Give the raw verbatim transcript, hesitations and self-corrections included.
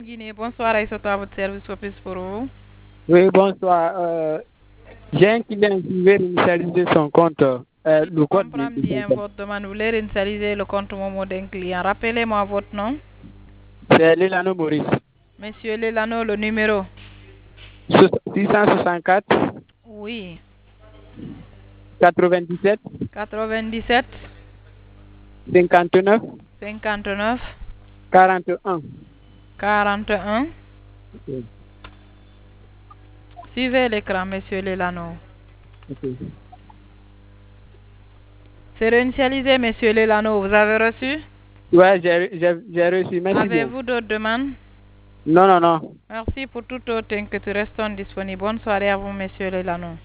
Guinée, bonsoir Aïssatou, à votre service, quoi plus pour vous? Oui, bonsoir. Euh, j'ai un client qui veut initialiser son compte. Euh, Si je le code de comprends bien de- votre demande, vous voulez initialiser le compte Momo d'un client. Rappelez-moi votre nom. C'est Lelano Maurice. Monsieur Lelano, le numéro. six cent soixante-quatre, Oui. quatre-vingt-dix-sept, quatre-vingt-dix-sept, cinquante-neuf, cinquante-neuf, quarante-et-un. quarante-et-un. Ok. Suivez l'écran, monsieur Lelano. Ok. C'est réinitialisé, monsieur Lelano. Vous avez reçu? Ouais, j'ai j'ai- j'ai reçu. Merci bien. Avez-vous d'autres demandes? Non, non, non. Merci pour toute autre inquiétude. Restons disponibles. Bonne soirée à vous, monsieur Lelano.